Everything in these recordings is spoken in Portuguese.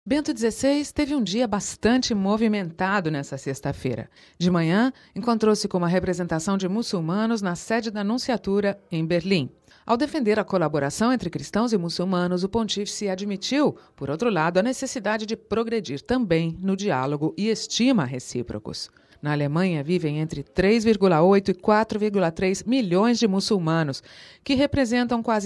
Bento XVI teve um dia bastante movimentado nessa sexta-feira. De manhã, encontrou-se com uma representação de muçulmanos na sede da Nunciatura, em Berlim. Ao defender a colaboração entre cristãos e muçulmanos, o pontífice admitiu, por outro lado, a necessidade de progredir também no diálogo e estima recíprocos. Na Alemanha vivem entre 3,8 e 4,3 milhões de muçulmanos, que representam quase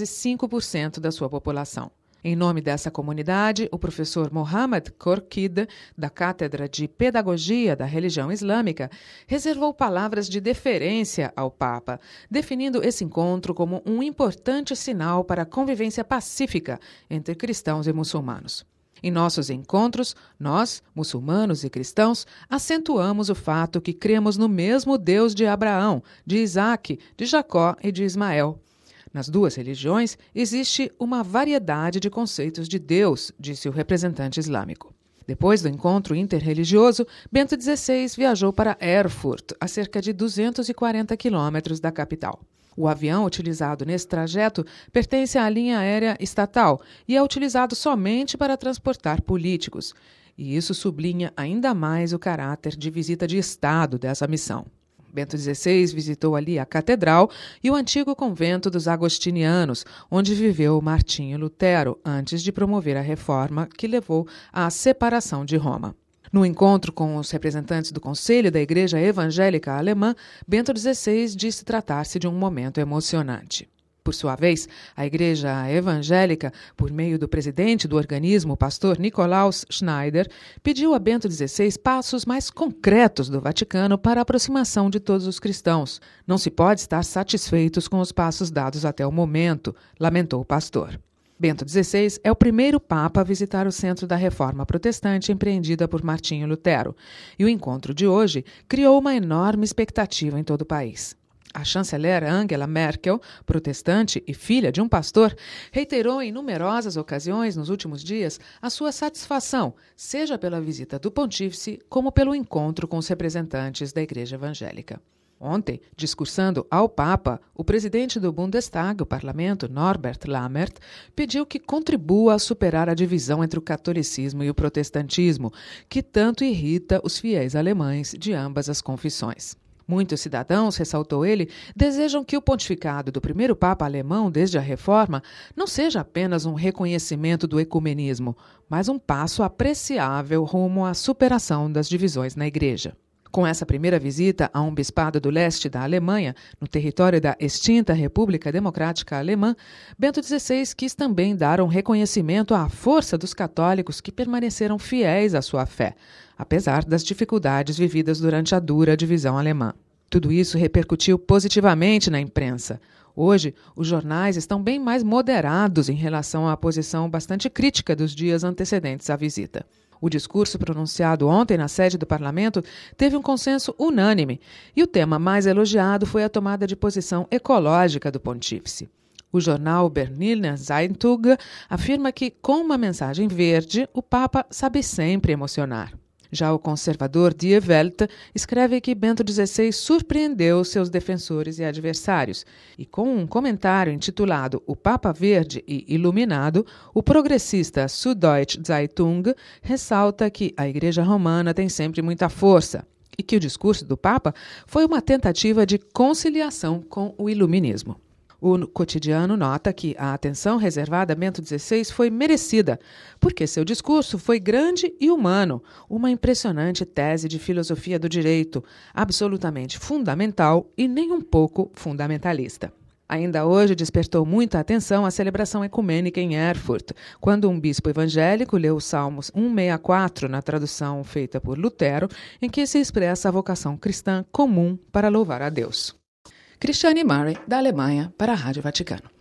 5% da sua população. Em nome dessa comunidade, o professor Mohamed Khorshid, da Cátedra de Pedagogia da Religião Islâmica, reservou palavras de deferência ao Papa, definindo esse encontro como um importante sinal para a convivência pacífica entre cristãos e muçulmanos. Em nossos encontros, nós, muçulmanos e cristãos, acentuamos o fato que cremos no mesmo Deus de Abraão, de Isaque, de Jacó e de Ismael. Nas duas religiões, existe uma variedade de conceitos de Deus, disse o representante islâmico. Depois do encontro interreligioso, Bento XVI viajou para Erfurt, a cerca de 240 quilômetros da capital. O avião utilizado nesse trajeto pertence à linha aérea estatal e é utilizado somente para transportar políticos. E isso sublinha ainda mais o caráter de visita de Estado dessa missão. Bento XVI visitou ali a Catedral e o antigo convento dos Agostinianos, onde viveu Martinho Lutero, antes de promover a reforma que levou à separação de Roma. No encontro com os representantes do Conselho da Igreja Evangélica Alemã, Bento XVI disse tratar-se de um momento emocionante. Por sua vez, a Igreja Evangélica, por meio do presidente do organismo, o pastor Nikolaus Schneider, pediu a Bento XVI passos mais concretos do Vaticano para a aproximação de todos os cristãos. Não se pode estar satisfeitos com os passos dados até o momento, lamentou o pastor. Bento XVI é o primeiro Papa a visitar o centro da reforma protestante empreendida por Martinho Lutero, e o encontro de hoje criou uma enorme expectativa em todo o país. A chanceler Angela Merkel, protestante e filha de um pastor, reiterou em numerosas ocasiões nos últimos dias a sua satisfação, seja pela visita do pontífice como pelo encontro com os representantes da Igreja Evangélica. Ontem, discursando ao Papa, o presidente do Bundestag, o parlamento, Norbert Lammert, pediu que contribua a superar a divisão entre o catolicismo e o protestantismo, que tanto irrita os fiéis alemães de ambas as confissões. Muitos cidadãos, ressaltou ele, desejam que o pontificado do primeiro Papa alemão desde a Reforma não seja apenas um reconhecimento do ecumenismo, mas um passo apreciável rumo à superação das divisões na Igreja. Com essa primeira visita a um bispado do leste da Alemanha, no território da extinta República Democrática Alemã, Bento XVI quis também dar um reconhecimento à força dos católicos que permaneceram fiéis à sua fé, apesar das dificuldades vividas durante a dura divisão alemã. Tudo isso repercutiu positivamente na imprensa. Hoje, os jornais estão bem mais moderados em relação à posição bastante crítica dos dias antecedentes à visita. O discurso pronunciado ontem na sede do parlamento teve um consenso unânime e o tema mais elogiado foi a tomada de posição ecológica do pontífice. O jornal Berliner Zeitung afirma que, com uma mensagem verde, o Papa sabe sempre emocionar. Já o conservador Die Welt escreve que Bento XVI surpreendeu seus defensores e adversários. E com um comentário intitulado O Papa Verde e Iluminado, o progressista Süddeutsche Zeitung ressalta que a Igreja Romana tem sempre muita força e que o discurso do Papa foi uma tentativa de conciliação com o iluminismo. O Cotidiano nota que a atenção reservada a Bento XVI foi merecida, porque seu discurso foi grande e humano, uma impressionante tese de filosofia do direito, absolutamente fundamental e nem um pouco fundamentalista. Ainda hoje despertou muita atenção a celebração ecumênica em Erfurt, quando um bispo evangélico leu os Salmos 164 na tradução feita por Lutero, em que se expressa a vocação cristã comum para louvar a Deus. Cristiane Murray, da Alemanha, para a Rádio Vaticano.